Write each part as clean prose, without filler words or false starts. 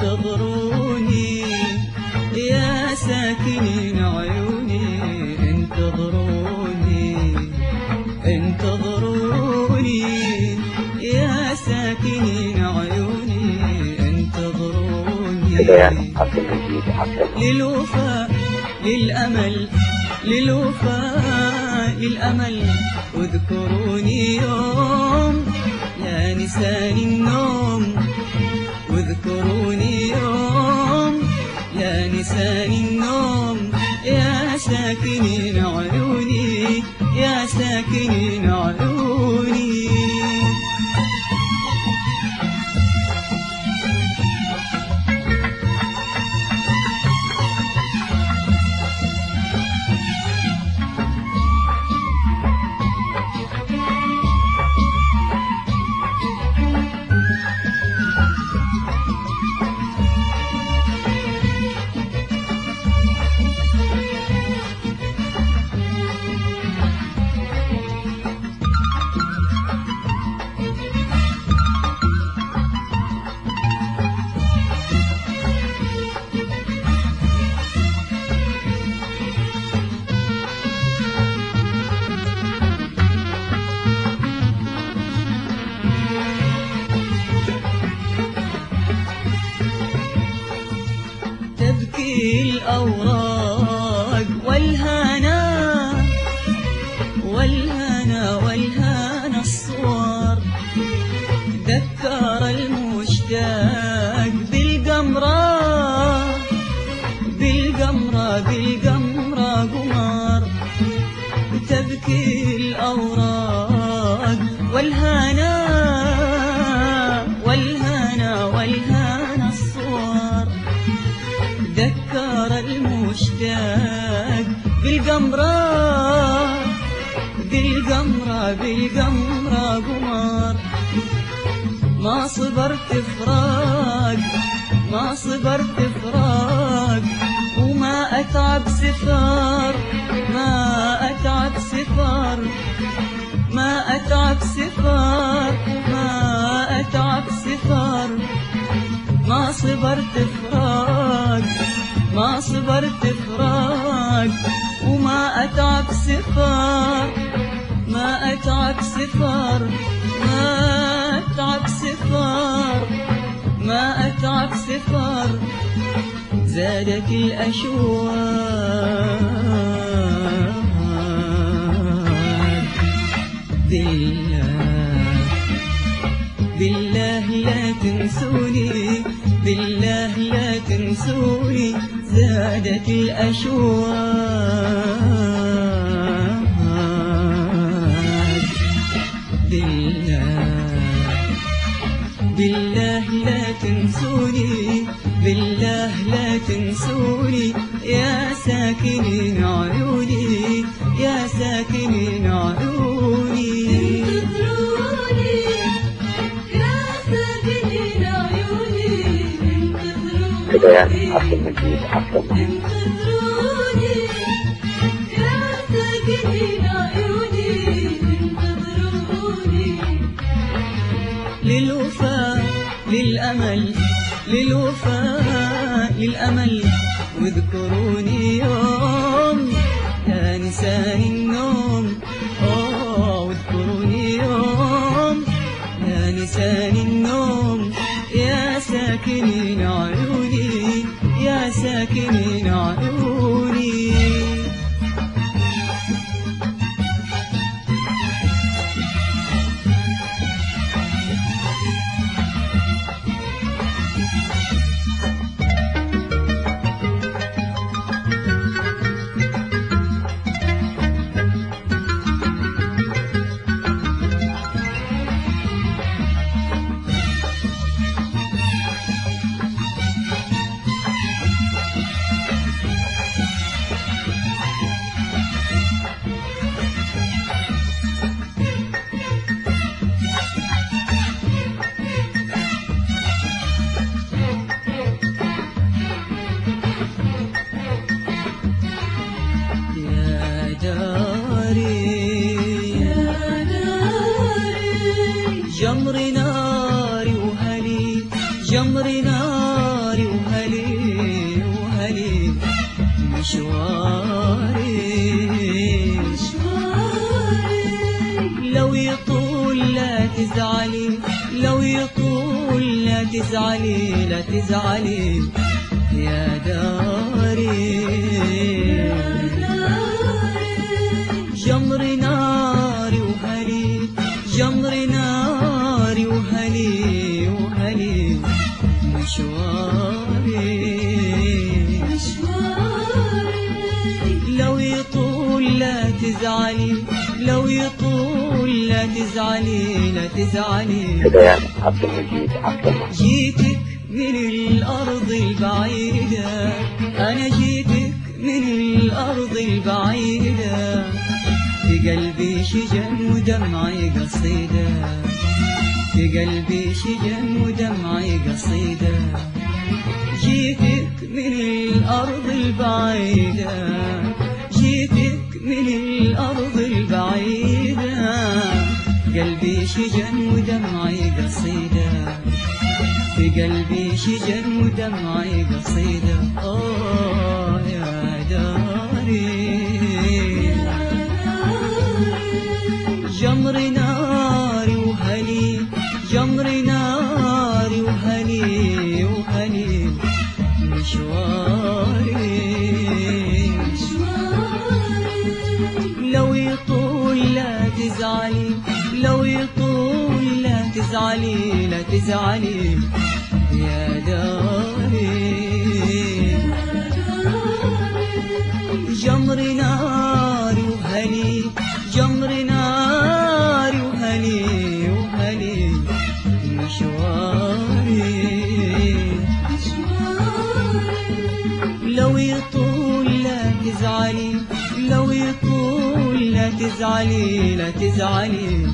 انتظروني يا ساكنين عيوني، انتظروني انتظروني يا ساكنين عيوني، انتظروني للوفاء للأمل، للوفاء للأمل، واذكروني يوم يا نسان النوم، واذكروني يوم يا نسان النوم، يا ساكنين عيوني، يا ساكنين عيوني. تبكي الأوراق والهنا والهنا والهنا الصور، ذكر المشتاق بالقمرة بالقمرة بالقمرة قمر، تبكي الأوراق والهنا والهنا والهنا الصور، ذكر المشتاق بالقمرة بالقمرة بالقمرة قمر، ما صبرت فراق ما صبرت فراق، وما أتعب سفر ما أتعب سفر، ما أتعب سفر ما أتعب سفر، ما صبرت فراق ما صبرت فراق، وما أتعب سفر ما أتعب سفر، ما أتعب سفر ما أتعب سفر، زادت الأشواق بالله بالله لا تنسوني، بالله لا تنسوني، زادت الأشواق بالله بالله لا تنسوني، بالله لا تنسوني، يا ساكنين عيوني، يا ساكنين عيوني. انتظروني يا ساكنين عيوني، انتظروني انتظروني يا ساكنين عيوني، انتظروني للوفاء للأمل، للوفاء للأمل، واذكروني يوم يا نسان النوم، واذكروني يوم يا نسان النوم، يا ساكنين عيوني، يا ساكنين عيوني. مشواري لو يطول لا تزعلي، لو يطول لا تزعلي، لا تزعلي يا داري. جمر ناري وهلي، جمر ناري وهلي وهلي مشواري لو يطول لا تزعلي، لو يطول لا تزعلي، لا تزعلي. هدايا عبد المجيد عبد الله. جيتك من الأرض البعيدة، أنا جيتك من الأرض البعيدة، في قلبي شجن ودمعي قصيدة، في قلبي شجن ودمعي قصيدة. جيتك من الأرض البعيدة، جيتك من الأرض البعيدة، قلبي شجن ودمعي قصيدة، في قلبي شجن ودمعي قصيدة. يا داري جمر ناري وهلي، جمر ناري وهلي وهلي مشواري لو يطول لا تزعلي، لو يطول لا تزعلي، لا تزعلي يا داري. جمر ناري وهلي، جمر ناري وهلي وهلي مشواري لو يطول لا تزعلي، لو يطول لا تزعلي، لا تزعلي.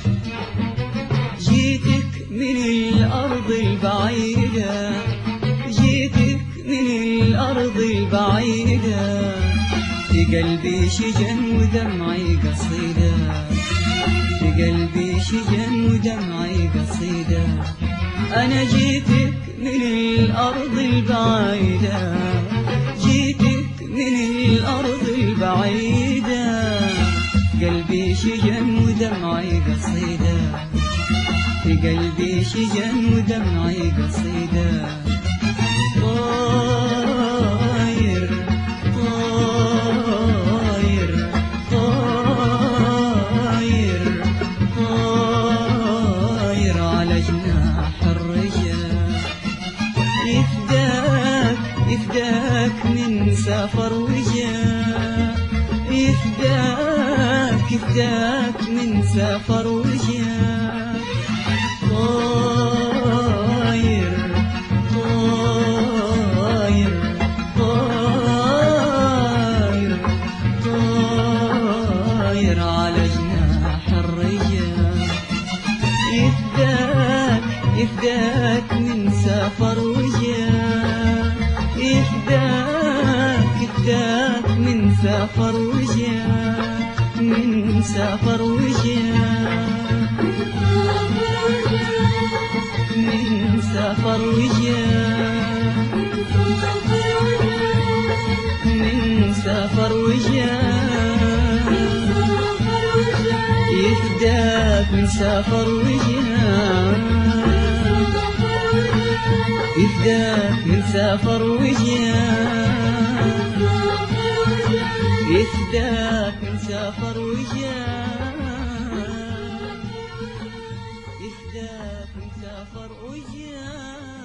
جيتك من الأرض البعيدة، جيتك من الأرض البعيدة، في قلبي شجن ودمعي قصيدة، في قلبي شجن ودمعي قصيدة. أنا جيتك من الأرض البعيدة، جيتك من الأرض البعيدة، قلبي شجن ودمعي قصيدة، في قلبي شجن ودمعي قصيدة. طاير طاير طاير طاير على جناح الرجاء، يفداك يفداك من سافر وجاء، يفداك يفداك من سافر وجاء. طاير طاير طاير طاير على جناح الرجاء، يفداك يفداك من سافر وجاء، يفداك يفداك من سافر وجاء، من سافر وجاء، من سافر وجاء، من سافر وجاء، يفداك من سافر وجاء، يفداك من سافر وجاء، يفداك من سافر وجاء، يفداك من سافر وجاء.